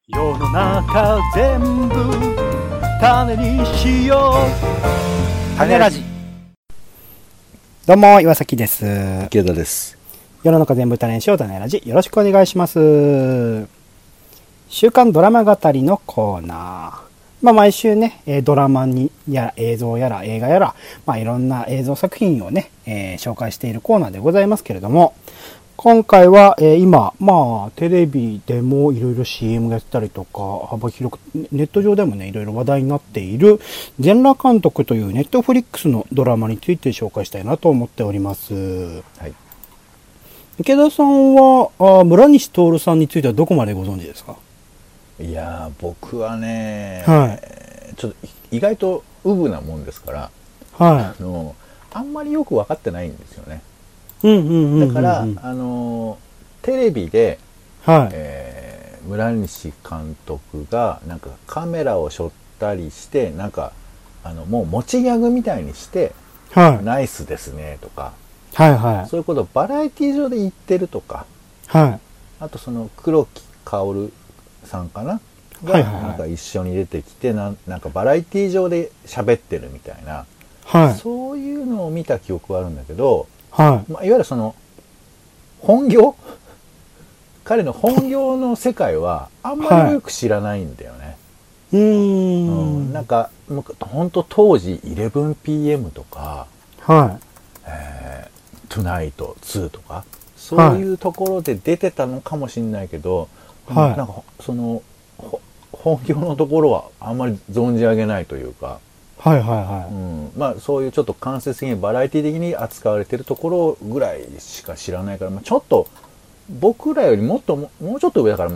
世の中全部種にしよう。種ラジ。どうも岩崎です。 池田です。 世の中全部種にしよう。種ラジ、よろしくお願いします。週刊ドラマ語りのコーナー。毎週ね、ドラマにやら映像やら映画やら、いろんな映像作品をね、紹介しているコーナーでございますけれども、今回は、今、テレビでもいろいろ CM やったりとか、幅広く、ネット上でもね、いろいろ話題になっている、全裸監督というネットフリックスのドラマについて紹介したいなと思っております。 はい。 池田さんは、村西徹さんについてはどこまでご存知ですか？ いやー、僕はね、 はい。 ちょっと意外とウブなもんですから、 はい。 あんまりよく分かってないんですよね。 だから、テレビで、 はい。 村西監督がなんかカメラを背負ったりして、なんかもう持ちギャグみたいにして、 はい。 ナイスですねとか、 はいはい。 そういうことをバラエティ上で言ってるとか、 はい。 あとその黒木薫さんかながはいはいはいなんか一緒に出てきてなんかバラエティ上で喋ってるみたいな、 はい。 そういうのを見た記憶はあるんだけど、 はい。 いわゆるその本業彼の本業の世界はあんまりよく知らないんだよね。なんか本当当時 11PM とか、 はい。 トゥナイト2とかそういうところで出てたのかもしれないけど、 はい。 なんかその本業のところはあんまり存じ上げないというか、 はいはいはい。 そういうちょっと間接的にバラエティ的に扱われてるところぐらいしか知らないから、ちょっと僕らよりもうちょっと上だから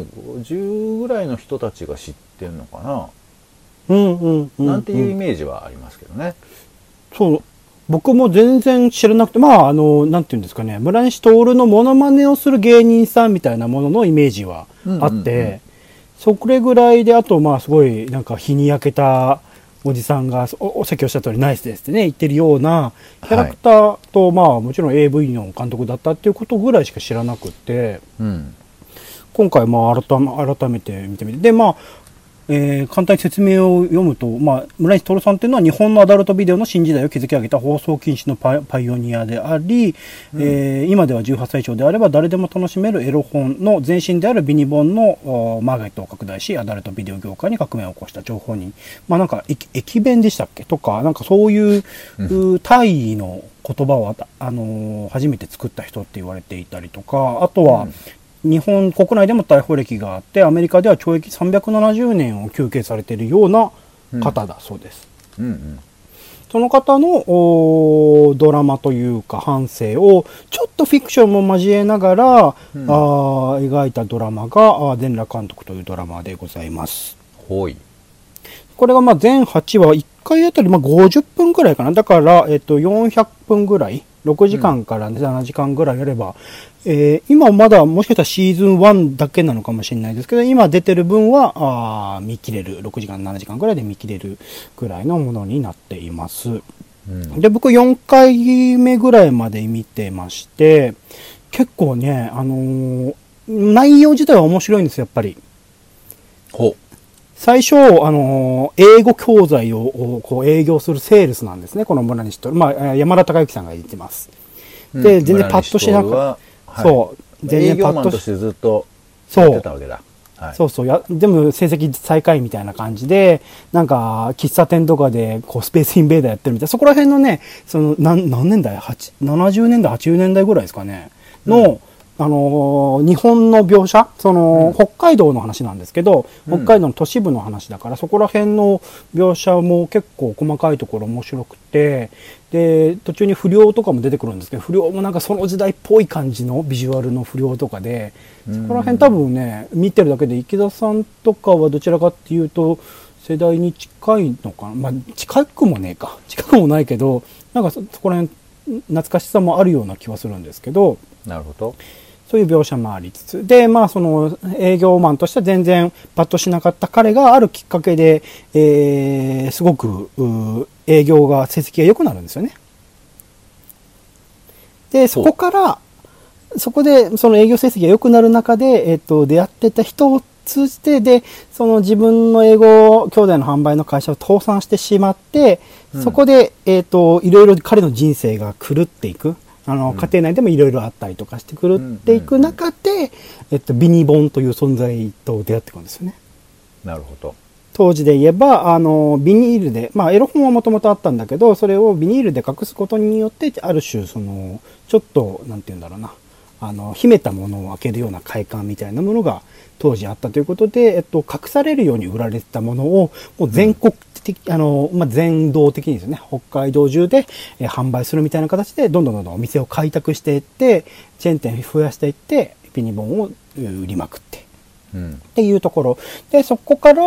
50ぐらいの人たちが知ってるのかな、なんていうイメージはありますけどね。 そう。僕も全然知らなくて、なんていうんですかね、村西徹のモノマネをする芸人さんみたいなもののイメージはあって、それぐらいで、あとすごいなんか日に焼けたおじさんが、さっきおっしゃった通りナイスですってね、言ってるようなキャラクターと、もちろん AV の監督だったっていうことぐらいしか知らなくて、今回改めて見てみて、で、簡単に説明を読むと、村西徹さんっていうのは日本のアダルトビデオの新時代を築き上げた放送禁止のパイオニアであり、今では18歳以上であれば誰でも楽しめるエロ本の前身であるビニボンのマーケットを拡大し、アダルトビデオ業界に革命を起こした情報人。なんか、駅弁でしたっけとか、なんかそういう、大意の言葉を、初めて作った人って言われていたりとか、あとは、日本国内でも逮捕歴があって、アメリカでは懲役370年を求刑されているような方だそうです。その方のドラマというか半生をちょっとフィクションも交えながら、描いたドラマが全裸監督というドラマでございます。 ほい。 これが全8話1回あたり50分くらいかな。だから、400分ぐらい、6時間から7時間ぐらいやれば、今まだもしかしたらシーズン1だけなのかもしれないですけど、今出てる分は見切れる、6時間7時間ぐらいで見切れるぐらいのものになっています。で、僕4回目ぐらいまで見てまして、結構ね、内容自体は面白いんですよ、やっぱり。最初、英語教材をこう営業するセールスなんですね、この村西徹。山田孝之さんが言ってます。で、全然パッとしなくて、そう、 全然パッと営業マンとしてずっとやってたわけだ。 でも成績最下位みたいな感じで、なんか、喫茶店とかで、スペースインベーダーやってるみたいな、そこら辺のね、何年代 ?70 年代、80年代ぐらいですかね、の、日本の描写、北海道の話なんですけど、北海道の都市部の話だから、そこら辺の描写も結構細かいところ面白くて、で、途中に不良とかも出てくるんですけど、不良もなんかその時代っぽい感じのビジュアルの不良とかで、そこら辺多分ね、見てるだけで池田さんとかはどちらかっていうと、世代に近いのかな。近くもねえか。近くもないけど、なんかそこら辺、懐かしさもあるような気はするんですけど、 なるほど。 そういう描写もありつつ、で、その営業マンとしては全然パッとしなかった彼があるきっかけで、すごく営業が成績が良くなるんですよね。で、そこでその営業成績が良くなる中で、出会ってた人を通じて、で、その自分の英語兄弟の販売の会社を倒産してしまって、そこで、いろいろ彼の人生が狂っていく。家庭内でもいろいろあったりとかして狂っていく中で、ビニボンという存在と出会っていくんですよね。 なるほど。 当時で言えば、ビニールで、エロ本はもともとあったんだけど、それをビニールで隠すことによって、ある種、ちょっと、なんて言うんだろうな、秘めたものを開けるような快感みたいなものが当時あったということで、隠されるように売られてたものを、もう全国的、全道的にですね、北海道中で、販売するみたいな形で、どんどんお店を開拓していって、チェーン店増やしていって、ビニボンを売りまくって。っていうところ。で、そこから、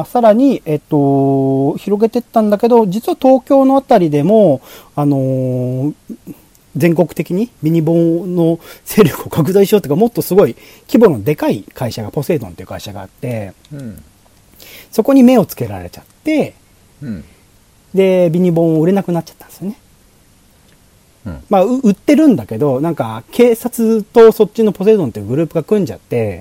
さらに、広げていったんだけど、実は東京のあたりでも、全国的にビニボンの勢力を拡大しようというか、もっとすごい規模のでかい会社が、ポセイドンという会社があって、そこに目をつけられちゃって、で、ビニボン売れなくなっちゃったんですよね。売ってるんだけど、なんか、警察とそっちのポセイドンっていうグループが組んじゃって、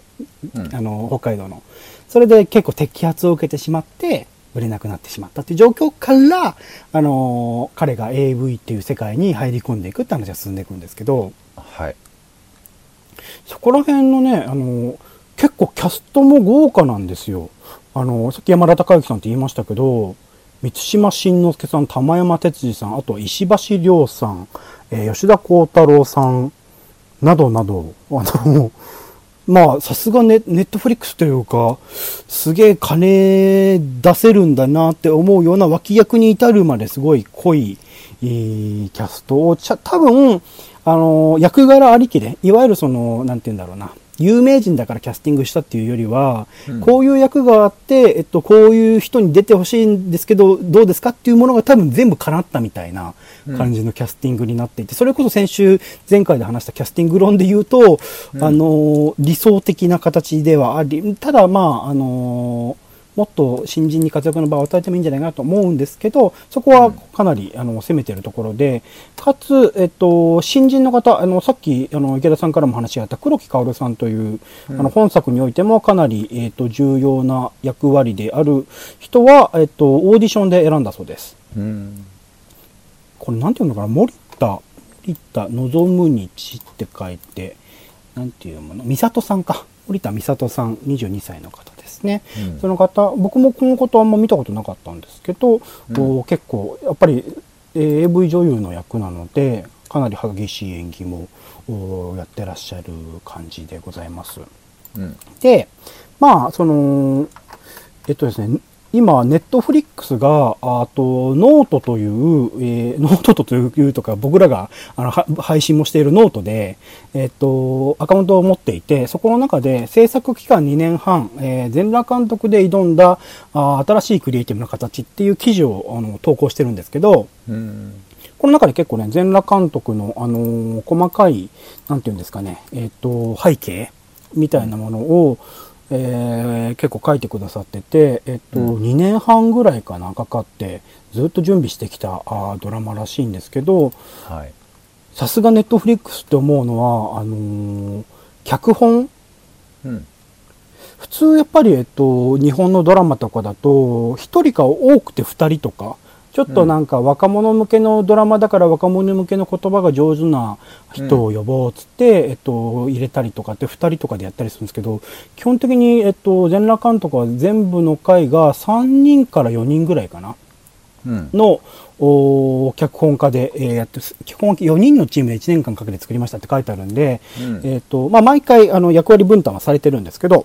北海道の。それで結構摘発を受けてしまって、売れなくなってしまったっていう状況から、彼が AV っていう世界に入り込んでいくって話が進んでいくんですけど、 はい。 そこら辺のね、結構キャストも豪華なんですよ。さっき山田孝之さんって言いましたけど、満島真之介さん、玉山哲司さん、あと石橋亮さん、吉田鋼太郎さん、などなど、さすがネットフリックスというか、すげえ金出せるんだなって思うような脇役に至るまですごい濃い、キャストを、多分、役柄ありきで、いわゆるなんて言うんだろうな、有名人だからキャスティングしたっていうよりは、こういう役があって、こういう人に出てほしいんですけど、どうですかっていうものが多分全部叶ったみたいな感じのキャスティングになっていて、それこそ前回で話したキャスティング論で言うと、理想的な形ではあり、ただもっと新人に活躍の場を与えてもいいんじゃないかなと思うんですけど、そこはかなり、攻めてるところで、かつ、新人の方、さっき、池田さんからも話があった黒木薫さんという、本作においてもかなり、重要な役割である人は、オーディションで選んだそうです。これなんていうのかな、森田望む日って書いて、なんていうもの、美里さんか。森田美里さん、22歳の方ですね。その方、僕もこのことあんま見たことなかったんですけど、結構、やっぱり、AV 女優の役なので、かなり激しい演技もやってらっしゃる感じでございます。で、ですね、今、ネットフリックスが、ノートという、ノートというとか、僕らが配信もしているノートで、アカウントを持っていて、そこの中で制作期間2年半、全裸監督で挑んだ新しいクリエイティブな形っていう記事を投稿してるんですけど、この中で結構ね、全裸監督の、細かい、なんていうんですかね、背景みたいなものを、結構書いてくださってて、2年半ぐらいかな、かかって、ずっと準備してきたドラマらしいんですけど、さすがネットフリックスって思うのは、脚本、普通やっぱり、日本のドラマとかだと、1人か多くて2人とか、ちょっとなんか若者向けのドラマだから若者向けの言葉が上手な人を呼ぼうっつって、入れたりとかって2人とかでやったりするんですけど、基本的に、全裸監督は全部の回が3人から4人ぐらいかな、の、脚本家で、やって、基本4人のチームで1年間かけて作りましたって書いてあるんで、毎回、役割分担はされてるんですけど、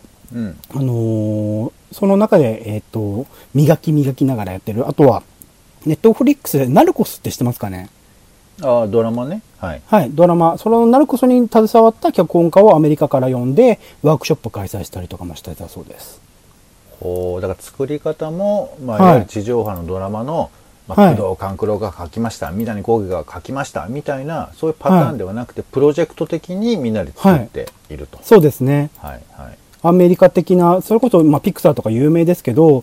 その中で、磨きながらやってる。あとは、ネットフリックスでナルコスって知ってますかね？ ドラマね。はい、 ドラマ。そのナルコスに携わった脚本家をアメリカから呼んで、ワークショップ開催したりとかもしてたそうです。 だから作り方も、いわゆる地上波のドラマの、工藤官九郎が書きました、三谷幸喜が書きました、みたいな、そういうパターンではなくて、プロジェクト的にみんなで作っていると。 そうですね。アメリカ的な、それこそ、ピクサーとか有名ですけど、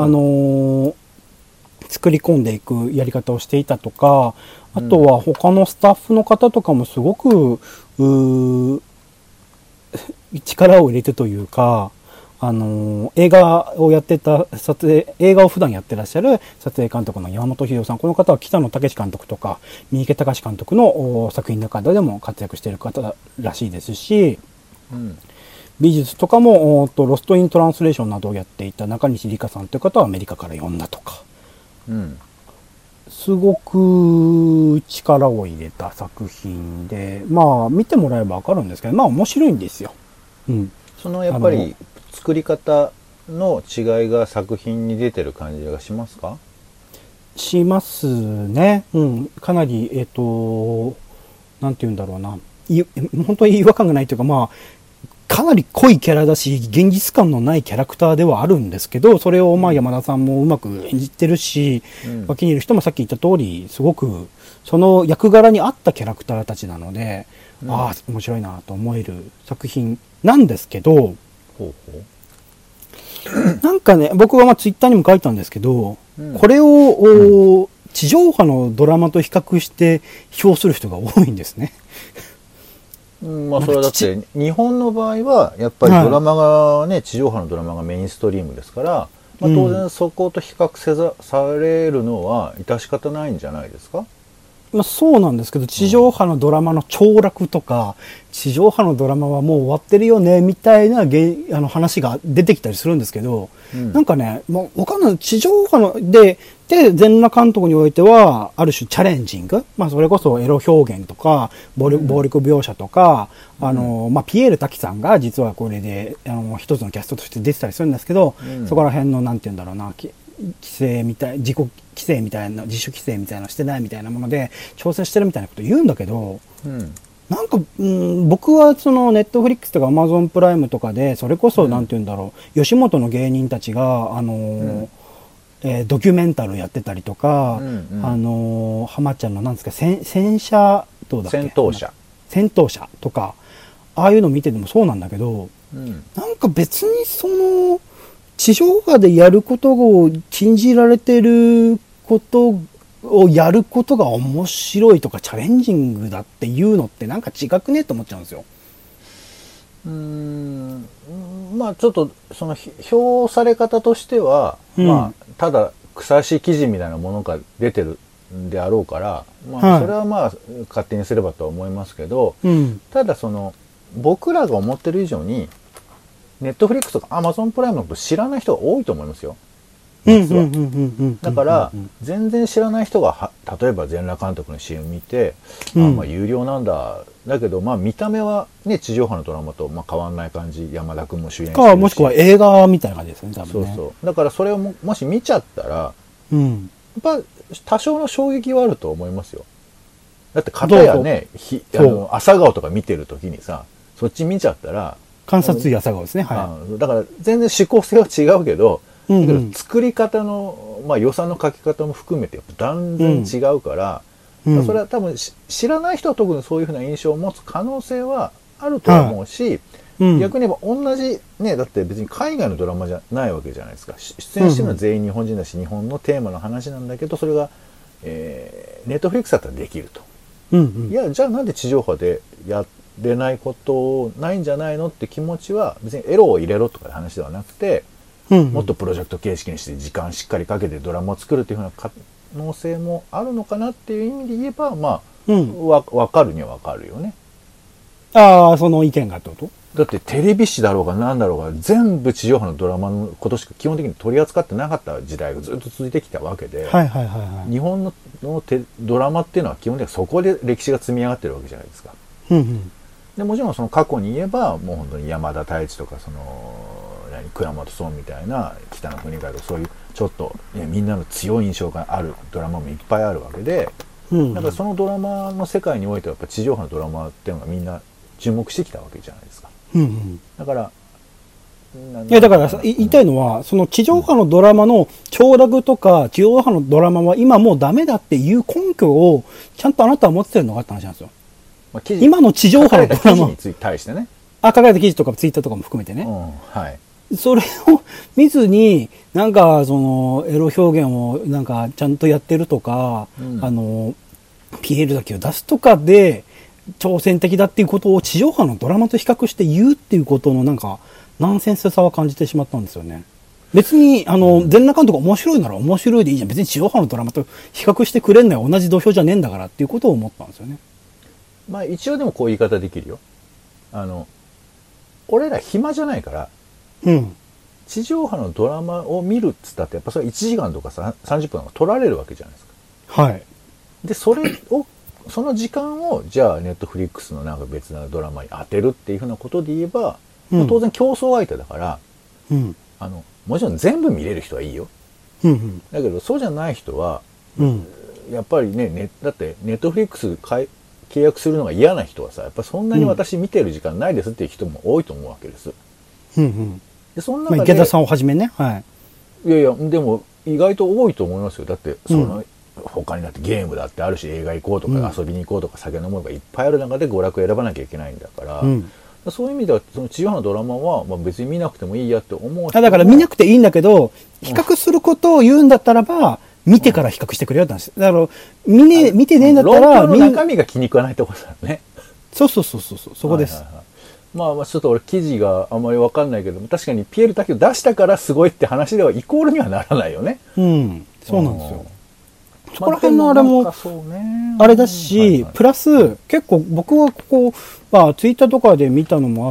作り込んでいくやり方をしていたとか、あとは他のスタッフの方とかもすごく、力を入れてというか、 映画をやってた映画を普段やってらっしゃる撮影監督の山本秀夫さん。この方は北野武監督とか、三池隆監督の作品の中でも活躍している方らしいですし、美術とかも、ロストイントランスレーションなどをやっていた中西里香さんという方はアメリカから呼んだとか。すごく力を入れた作品で、まあ見てもらえばわかるんですけど、まあ面白いんですよ。 そのやっぱり作り方の違いが作品に出てる感じがしますか？ しますね。かなり、なんて言うんだろうな。本当に違和感がないというか、まあ、かなり濃いキャラだし、現実感のないキャラクターではあるんですけど、それをまあ山田さんもうまく演じてるし、脇にいる人もさっき言った通り、すごくその役柄に合ったキャラクターたちなので、ああ、面白いなと思える作品なんですけど、なんかね、僕はまあツイッターにも書いたんですけど、これを、地上波のドラマと比較して評する人が多いんですね。 まあそれはだって日本の場合はやっぱりドラマがね、地上波のドラマがメインストリームですから、まあ、当然そこと比較されるのは致し方ないんじゃないですか？ まあそうなんですけど、地上波のドラマの凋落とか、地上波のドラマはもう終わってるよねみたいな話が出てきたりするんですけど、なんかね、もうわかんない。地上波ので全裸監督においてはある種チャレンジング、まあそれこそエロ表現とか暴力描写とか、まあピエール滝さんが実はこれで一つのキャストとして出てたりするんですけど、そこら辺のなんて言うんだろうな、規制みたい、自己規制みたいな、自主規制みたいなのしてないみたいなもので調整してるみたいなこと言うんだけど、なんか、僕はそのネットフリックスとかアマゾンプライムとかで、それこそなんて言うんだろう、吉本の芸人たちがドキュメンタルやってたりとか、浜ちゃんのなんですか、戦車どうだっけ、戦闘車とか、ああいうの見ててもそうなんだけど、なんか別にその地上波でやることを禁じられてることをやることが面白いとかチャレンジングだっていうのってなんか違くねと思っちゃうんですよ。 まあちょっとその評され方としては、まあただ草し記事みたいなものが出てるんであろうから、まあそれはまあ勝手にすればとは思いますけど、ただその僕らが思ってる以上にネットフリックスとかアマゾンプライムのこと知らない人が多いと思いますよ。だから全然知らない人が例えば全裸監督の CM 見て、まあ有料なんだ、だけどまあ見た目はね地上波のドラマとまあ変わんない感じ、山田君も主演してるし、 もしくは映画みたいな感じですね、多分ね。 そうだからそれをもし見ちゃったら、やっぱ多少の衝撃はあると思いますよ。だって片やね、朝顔とか見てる時にさ、そっち見ちゃったら観察医朝顔ですね、 だから全然思考性は違うけど、作り方の、まあ、予算の書き方も含めて断然違うから、それは多分知らない人は特にそういうふうな印象を持つ可能性はあると思うし、逆に言えば同じね、だって別に海外のドラマじゃないわけじゃないですか。出演してるのは全員日本人だし、日本のテーマの話なんだけど、それが、ネットフリックスだったらできると。いや、じゃあなんで地上波でやれないことないんじゃないのって気持ちは、別にエロを入れろとかいう話ではなくて、もっとプロジェクト形式にして時間しっかりかけてドラマを作るっていうふうな可能性もあるのかなっていう意味で言えば、まあ、分かるには分かるよね。 その意見がってこと？ だってテレビ誌だろうが何だろうが全部地上波のドラマのことしか基本的に取り扱ってなかった時代がずっと続いてきたわけで、日本のドラマっていうのは基本的にそこで歴史が積み上がってるわけじゃないですか。でもちろんその過去に言えばもう本当に山田太一とかその倉本壮みたいな北野邦和とかそういうちょっと、みんなの強い印象があるドラマもいっぱいあるわけで、だからそのドラマの世界においてはやっぱ地上波のドラマっていうのがみんな注目してきたわけじゃないですか。だからだから言いたいのはその地上波のドラマの凋落とか地上波のドラマは今もうダメだっていう根拠をちゃんとあなたは持ってるのかって話なんですよ。今の地上波のドラマに対してね、 書かれた記事とかツイッターとかも含めてね、それを見ずになんかそのエロ表現をなんかちゃんとやってるとか、ピエールだけを出すとかで挑戦的だっていうことを地上波のドラマと比較して言うっていうことのなんかナンセンスさは感じてしまったんですよね。別に、全裸監督面白いなら面白いでいいじゃん。別に地上波のドラマと比較してくれんのよ。同じ土俵じゃねえんだからっていうことを思ったんですよね。 まあ一応でもこういう言い方できるよ。俺ら暇じゃないから、 うん。 地上波のドラマを見るっつったってやっぱそれ1時間とか30分とか取られるわけじゃないですか。 はい。 で、その時間をじゃあネットフリックスのなんか別なドラマに当てるっていうふうなことで言えば、 うん、 まあ当然競争相手だから、 うん、 もちろん全部見れる人はいいよ。 うんうん、 だけどそうじゃない人は、 うん、 やっぱりね、だってネットフリックス契約するのが嫌な人はさ、やっぱそんなに私見てる時間ないですっていう人も多いと思うわけです。 うんうん、 でその中で、 池田さんをはじめね、はい。 いやいや、でも意外と多いと思いますよ。だって他にだってゲームだってあるし、映画行こうとか遊びに行こうとか酒飲もうとかいっぱいある中で娯楽を選ばなきゃいけないんだから、そういう意味ではその地上波のドラマは、まあ、別に見なくてもいいやって思う人も。 だから見なくていいんだけど、比較することを言うんだったらば、見てから比較してくれよって話。だから見てねえんだったら、 論評の中身が気に食わないところだね。 そう、そこです。 まあちょっと俺記事があんまりわかんないけども、確かにピエール滝を出したからすごいって話ではイコールにはならないよね。 うん、そうなんですよ。そこら辺のあれも、あれだし、プラス、結構僕はここ、まあ、ツイッターとかで見たのもあって、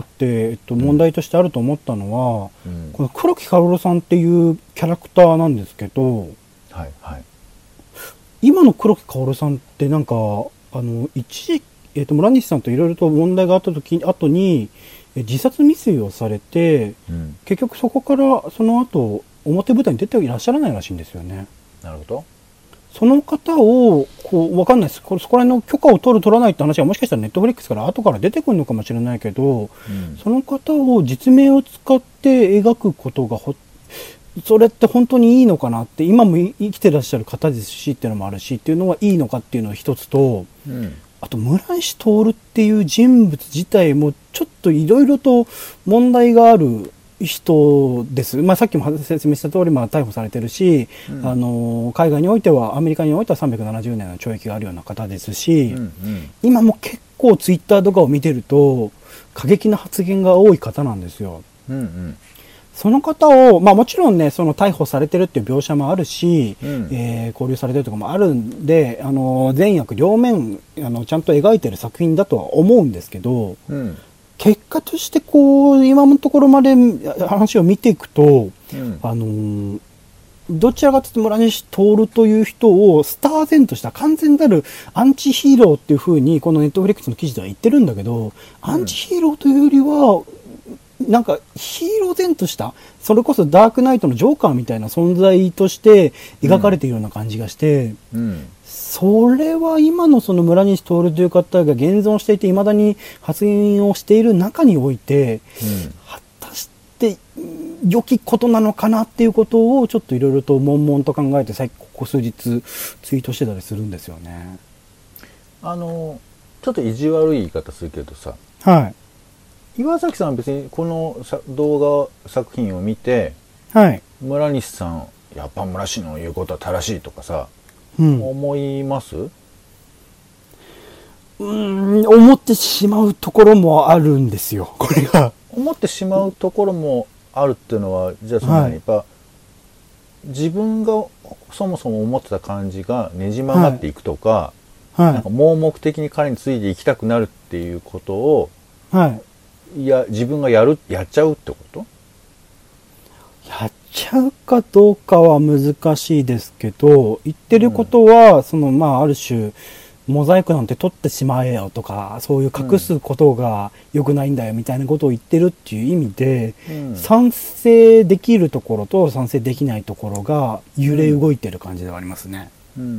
問題としてあると思ったのは、この黒木薫さんっていうキャラクターなんですけど、 はいはい、 今の黒木薫さんってなんか、一時、村西さんといろいろと問題があった後に、自殺未遂をされて、結局そこからその後、表舞台に出ていらっしゃらないらしいんですよね。 なるほど。 その方を、わかんないです。そこら辺の許可を取らないって話はもしかしたらネットフリックスから後から出てくるのかもしれないけど、その方を実名を使って描くことがそれって本当にいいのかなって、今も生きてらっしゃる方ですしっていうのもあるしっていうのはいいのかっていうのが一つと、あと村石徹っていう人物自体もちょっといろいろと問題がある人です。まあ、さっきも説明した通り、まあ、逮捕されてるし、海外においては、アメリカにおいては370年の懲役があるような方ですし、今も結構ツイッターとかを見てると、過激な発言が多い方なんですよ。その方を、まあもちろんね、その逮捕されてるっていう描写もあるし、勾留されてるとかもあるんで、善悪両面、ちゃんと描いてる作品だとは思うんですけど、結果として今のところまで話を見ていくと、どちらかというと村西徹という人をスター然とした完全なるアンチヒーローっていう風にこのネットフリックスの記事では言ってるんだけど、アンチヒーローというよりは、なんかヒーロー然とした、それこそダークナイトのジョーカーみたいな存在として描かれているような感じがして、それは今のその村西徹という方が現存していて未だに発言をしている中において、果たして良きことなのかなっていうことをちょっといろいろと悶々と考えてここ数日ツイートしてたりするんですよね。 ちょっと意地悪い言い方するけどさ、 はい、 岩崎さんは別にこの動画作品を見て、 はい、 村西さんやっぱ村西の言うことは正しいとかさ、思います？ 思ってしまうところもあるんですよ、これが。 思ってしまうところもあるっていうのは、じゃあそのやっぱ、自分がそもそも思ってた感じがねじ曲がっていくとか、なんか盲目的に彼についていきたくなるっていうことを、自分がやっちゃうってこと？ やっちゃうかどうかは難しいですけど、言ってることは、まあ、ある種、モザイクなんて取ってしまえよとか、そういう隠すことが良くないんだよみたいなことを言ってるっていう意味で、賛成できるところと賛成できないところが揺れ動いてる感じではありますね。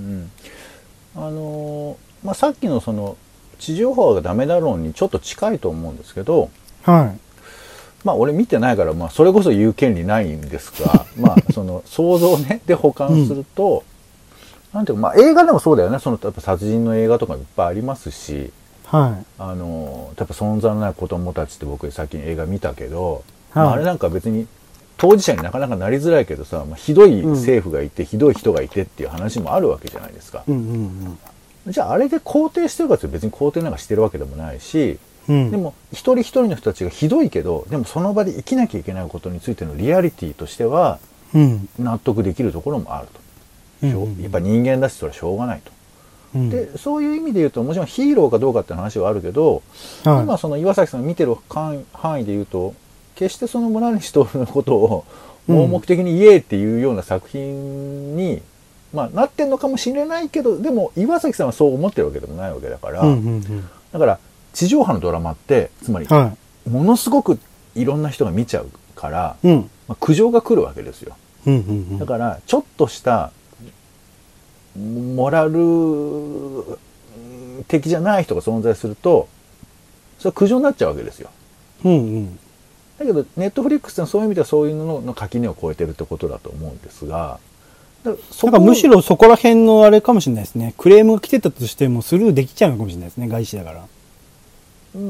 まあ、さっきのその、地上波がダメだろうにちょっと近いと思うんですけど、まあ俺見てないから、まあそれこそ言う権利ないんですが、まあその想像ね、で補完すると、なんていうか、まあ映画でもそうだよね。やっぱ殺人の映画とかいっぱいありますし、やっぱ存在のない子供たちって僕最近映画見たけど、まあ、あれなんか別に当事者になかなかなりづらいけどさ、まあ、ひどい政府がいて、ひどい人がいてっていう話もあるわけじゃないですか。じゃああれで肯定してるかって別に肯定なんかしてるわけでもないし、 うん、 でも一人一人の人たちがひどいけど、でもその場で生きなきゃいけないことについてのリアリティとしては納得できるところもあると、やっぱ人間だしそれはしょうがないと、でそういう意味で言うともちろんヒーローかどうかって話はあるけど、はい、今その岩崎さんが見てる範囲で言うと決してその村西徹のことを盲目的に言えっていうような作品に、なってんのかもしれないけど、でも岩崎さんはそう思ってるわけでもないわけだから、だから地上波のドラマってつまり、ものすごくいろんな人が見ちゃうから、苦情が来るわけですよ、だからちょっとしたモラル的じゃない人が存在するとそれは苦情になっちゃうわけですよ、だけどネットフリックスってそういう意味ではそういうのの垣根を越えてるってことだと思うんですが、 なんかむしろそこら辺のあれかもしれないですね。クレームが来てたとしてもスルーできちゃうのかもしれないですね、外資だから。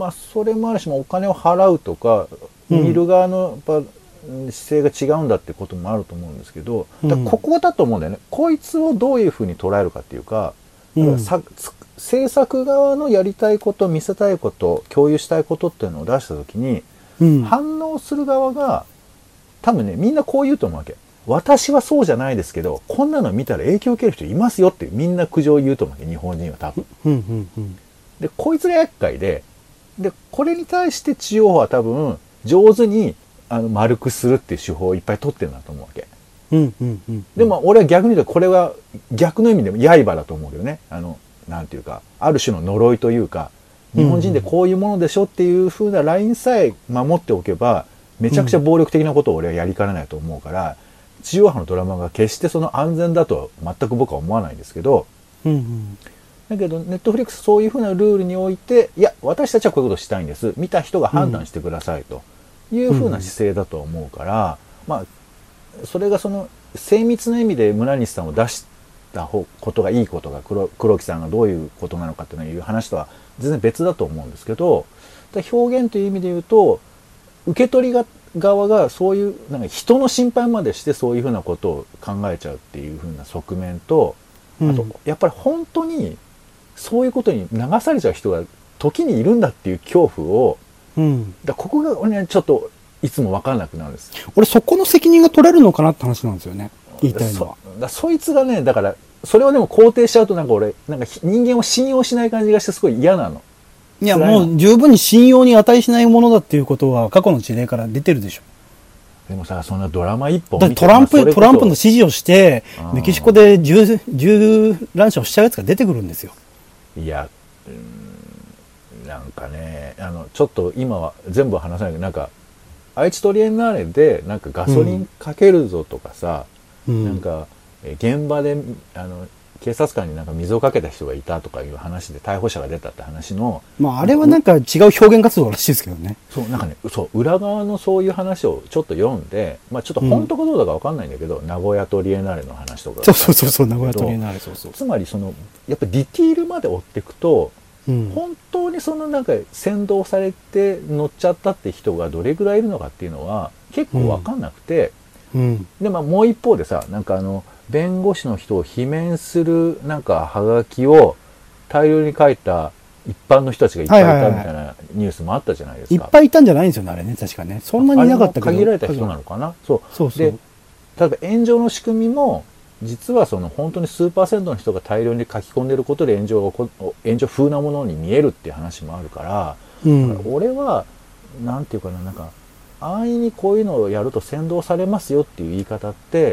それもあるし、お金を払うとか、見る側のやっぱ姿勢が違うんだってこともあると思うんですけど、だここだと思うんだよね。こいつをどういうふうに捉えるかっていうか、制作側のやりたいこと、見せたいこと、共有したいことっていうのを出したときに、反応する側が多分ね、みんなこう言うと思うわけ。私はそうじゃないですけど、こんなの見たら影響を受ける人いますよってみんな苦情を言うと思うわけ、日本人は多分。で、こいつが厄介で、これに対して地方は多分上手に丸くするっていう手法をいっぱい取ってるんだと思うわけ。でも俺は逆に言うとこれは逆の意味でも刃だと思うけどね。なんていうか、ある種の呪いというか、日本人でこういうものでしょっていう風なラインさえ守っておけば、めちゃくちゃ暴力的なことを俺はやりかねないと思うから、地上波のドラマが決してその安全だとは全く僕は思わないんですけど、だけどネットフリックスそういう風なルールにおいて、いや私たちはこういうことしたいんです、見た人が判断してくださいという風な姿勢だと思うから、それがその精密な意味で村西さんを出したことがいいことが、黒木さんがどういうことなのかっていう話とは全然別だと思うんですけど、表現という意味で言うと受け取り側がそういうなんか人の心配までしてそういうふうなことを考えちゃうっていうふうな側面と、あとやっぱり本当にそういうことに流されちゃう人が時にいるんだっていう恐怖を、ここが俺ねちょっといつも分からなくなるんです。 俺そこの責任が取れるのかなって話なんですよね、言いたいのは。 そいつがね、だからそれをでも肯定しちゃうとなんか俺なんか人間を信用しない感じがしてすごい嫌なの。 いやもう十分に信用に値しないものだっていうことは過去の事例から出てるでしょ。 でもさ、そんなドラマ一本見てトランプの支持をしてメキシコで銃乱射をしちゃうやつが出てくるんですよ。 いや、なんかね、ちょっと今は全部は話さないけど、なんか愛知トリエンナーレでなんかガソリンかけるぞとかさ、なんか現場で警察官になんか水をかけた人がいたとかいう話で逮捕者が出たって話の、 あれはなんか違う表現活動らしいですけどね。 そうなんかね、そう裏側のそういう話をちょっと読んで、ちょっと本当かどうだか分かんないんだけど、名古屋トリエンナーレの話とか、 そう名古屋トリエンナーレ、 つまりそのやっぱディティールまで追っていくと、本当にそのなんか先導されて乗っちゃったって人がどれぐらいいるのかっていうのは結構分かんなくて、でもう一方でさ、なんか弁護士の人を罷免するなんかハガキを大量に書いた一般の人たちがいっぱいいたみたいなニュースもあったじゃないですか。 いっぱいいたんじゃないんですよね、あれね、確かね。そんなにいなかったけど。 限られた人なのかな。で、例えば炎上の仕組みも実はその本当に数パーセントの人が大量に書き込んでることで炎上風なものに見えるっていう話もあるから、だから俺はなんていうかな、なんか安易にこういうのをやると扇動されますよっていう言い方って、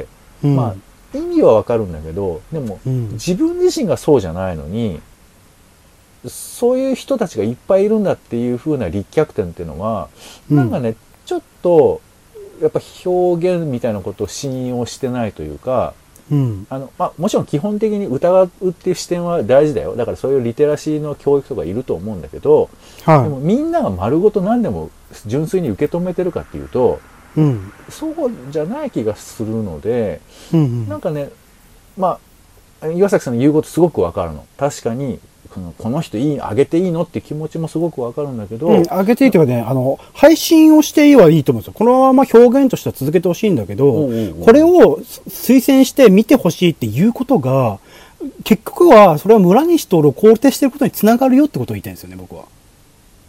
意味はわかるんだけど、でも、自分自身がそうじゃないのに、そういう人たちがいっぱいいるんだっていう風な立脚点っていうのは、なんかね、ちょっとやっぱ表現みたいなことを信用してないというか、もちろん基本的に疑うっていう視点は大事だよ。だからそういうリテラシーの教育とかいると思うんだけど、でもみんなが丸ごと何でも純粋に受け止めてるかっていうと、そうじゃない気がするので、なんかね、岩崎さんの言うことすごくわかるの。確かにこの人上げていいのって気持ちもすごくわかるんだけど、 上げていいというかね、配信をしていいはいいと思うんですよ。このまま表現としては続けてほしいんだけど、これを推薦して見てほしいっていうことが結局はそれは村西徹を肯定していることにつながるよってことを言いたいんですよね、僕は。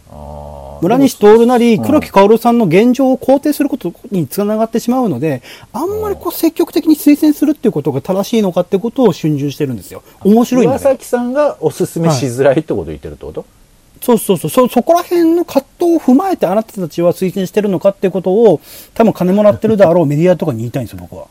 村西徹なり黒木薫さんの現状を肯定することにつながってしまうので、あんまりこう積極的に推薦するっていうことが正しいのかってことを逡巡してるんですよ。面白いんだけど。 岩崎さんがおすすめしづらいってことを言ってるってこと？ そうそうそう。そこら辺の葛藤を踏まえてあなたたちは推薦してるのかっていうことを多分金もらってるであろうメディアとかに言いたいんですよ、僕は。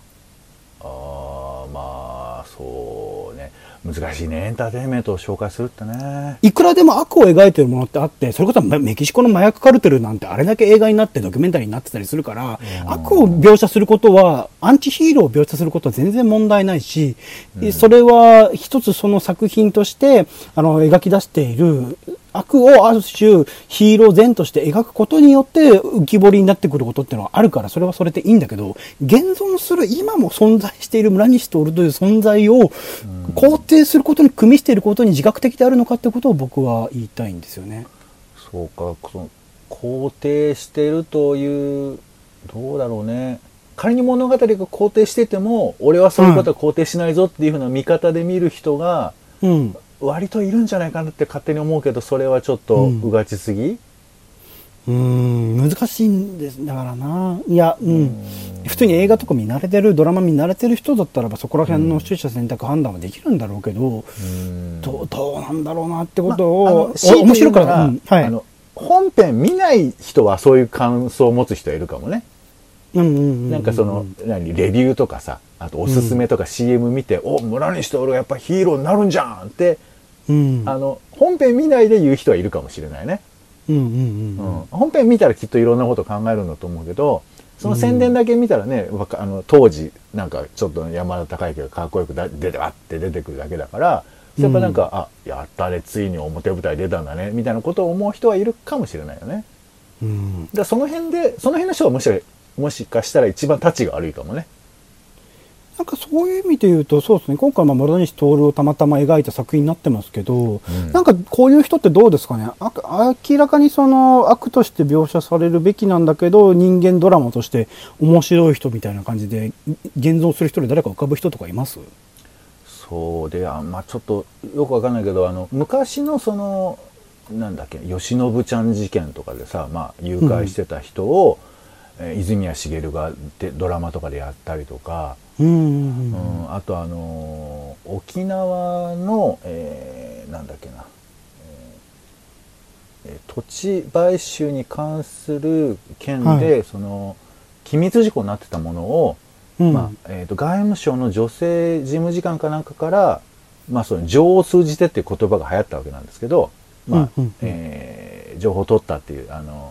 まあ、そうね。難しいね。エンターテインメントを紹介するってね。 いくらでも悪を描いてるものってあって、それこそメキシコの麻薬カルテルなんてあれだけ映画になってドキュメンタリーになってたりするから、悪を描写することは、アンチヒーローを描写することは全然問題ないし、それは一つその作品として、描き出している、悪をある種ヒーロー前として描くことによって浮き彫りになってくることっていうのはあるから、それはそれでいいんだけど、現存する今も存在している村西徹という存在を肯定することに組みしていることに自覚的であるのかってことを僕は言いたいんですよね。 そうか、肯定しているという、どうだろうね。仮に物語が肯定してても、俺はそういうことは肯定しないぞっていうふうな見方で見る人が、割といるんじゃないかなって勝手に思うけど、それはちょっとうがちすぎ？ 難しいんです。だからな。いや、普通に映画とか見慣れてる、ドラマ見慣れてる人だったらば、そこら辺の取捨選択判断はできるんだろうけど、どうなんだろうなってことを、面白いから、 本編見ない人はそういう感想を持つ人はいるかもね。なんかその、レビューとかさ、あとおすすめとか CM 見て、村西徹がやっぱヒーローになるんじゃんって、本編見ないで言う人はいるかもしれないね。本編見たらきっといろんなこと考えるんだと思うけど、その宣伝だけ見たらね、当時なんかちょっと山田孝之がかっこよく出てくるだけだから、やっぱなんか、やったね、ついに表舞台出たんだねみたいなことを思う人はいるかもしれないよね。だからその辺の人はもしかしたら一番タチが悪いかもね。 なんかそういう意味で言うと、そうですね、今回村西徹をたまたま描いた作品になってますけど、なんかこういう人ってどうですかね。明らかにその悪として描写されるべきなんだけど、人間ドラマとして面白い人みたいな感じで現存する人で誰か浮かぶ人とかいます？ そうで、ちょっとよくわかんないけど、昔のその、なんだっけ、慶喜ちゃん事件とかでさ、誘拐してた人を、泉谷しげるがドラマとかでやったりとか、あと沖縄の、なんだっけな、土地買収に関する件で、その機密事項になってたものを、外務省の女性事務次官かなんかから、その情を通じてっていう言葉が流行ったわけなんですけど、情報を取ったっていう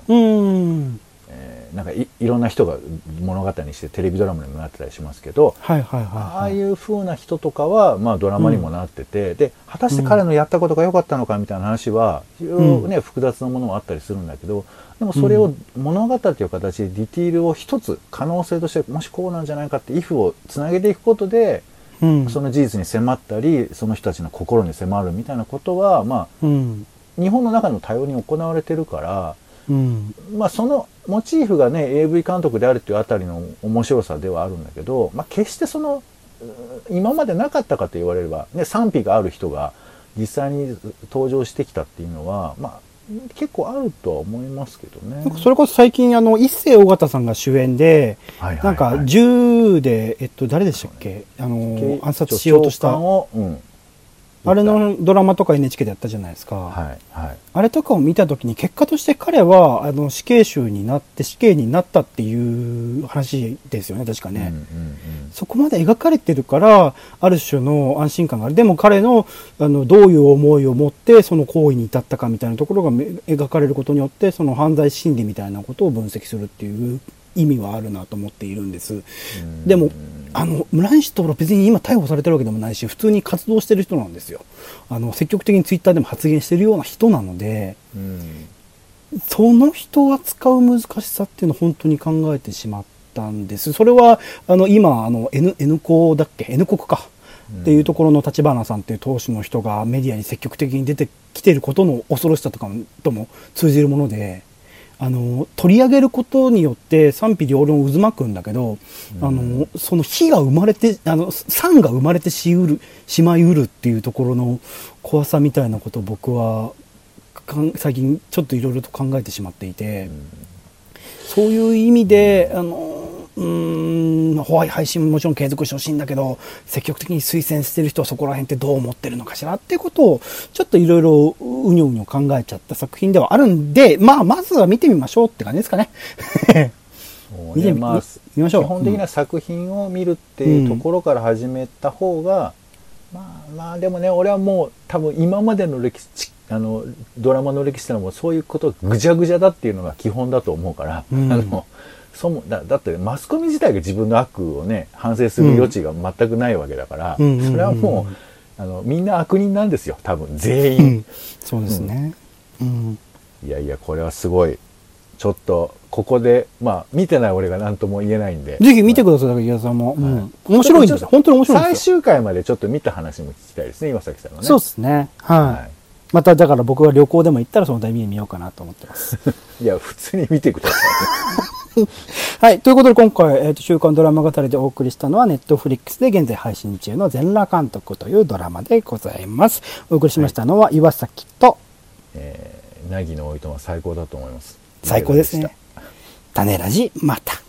なんかいろんな人が物語にしてテレビドラマにもなってたりしますけど、ああいう風な人とかはドラマにもなってて、で果たして彼のやったことが良かったのかみたいな話は、複雑なものもあったりするんだけど、でもそれを物語という形でディティールを一つ可能性としてもしこうなんじゃないかってイフをつなげていくことで、その事実に迫ったりその人たちの心に迫るみたいなことは日本の中の多様に行われてるから。そのモチーフがね AV 監督であるっていうあたりの面白さではあるんだけど、決してその今までなかったかと言われれば、賛否がある人が実際に登場してきたっていうのは結構あるとは思いますけどね。 それこそ最近一世尾形さんが主演で、なんか銃で誰でしたっけ、暗殺しようとしたあれのドラマとか NHK でやったじゃないですか。あれとかを見たときに結果として彼は死刑囚になって死刑になったっていう話ですよね、確かね。そこまで描かれてるからある種の安心感がある。でも彼のどういう思いを持ってその行為に至ったかみたいなところが描かれることによって、その犯罪心理みたいなことを分析するっていう意味はあるなと思っているんです。でも村西徹は別に今逮捕されてるわけでもないし、普通に活動してる人なんですよ。積極的にツイッターでも発言してるような人なので、その人を扱う難しさっていうのを本当に考えてしまったんです。それは今N 国だっけ、 N 国かっていうところの立花さんっていう党首の人がメディアに積極的に出てきていることの恐ろしさとかとも通じるもので、取り上げることによって賛否両論渦巻くんだけど、その火が生まれて酸が生まれてしまいうるっていうところの怖さみたいなことを僕は最近ちょっといろいろと考えてしまっていて、そういう意味で配信もちろん継続してほしいんだけど、積極的に推薦してる人はそこら辺ってどう思ってるのかしらっていうことをちょっといろいろうにょうにょ考えちゃった作品ではあるんで、まずは見てみましょうって感じですかね。見ましょう。 基本的な作品を見るっていうところから始めた方が、でもね、俺はもう多分今までの歴史、ドラマの歴史ってのはもうそういうことぐちゃぐちゃだっていうのが基本だと思うから、だってマスコミ自体が自分の悪をね反省する余地が全くないわけだから、それはもうみんな悪人なんですよ、多分全員。 そうですね。 いやいや、これはすごい。ちょっとここで見てない俺が何とも言えないんで、 ぜひ見てください。竹谷さんも、面白いんですよ。本当に面白いんですよ。 最終回までちょっと見た話も聞きたいですね、岩崎さんのね。 そうですね。はい。まただから僕が旅行でも行ったらそのタイミングで見ようかなと思ってます。 いや、普通に見てください。 はい。ということで今回、週刊ドラマ語りでお送りしたのはネットフリックスで現在配信中の全裸監督というドラマでございます。お送りしましたのは岩崎と、 凪のおいとま最高だと思います。 最高ですね。種ラジ、また。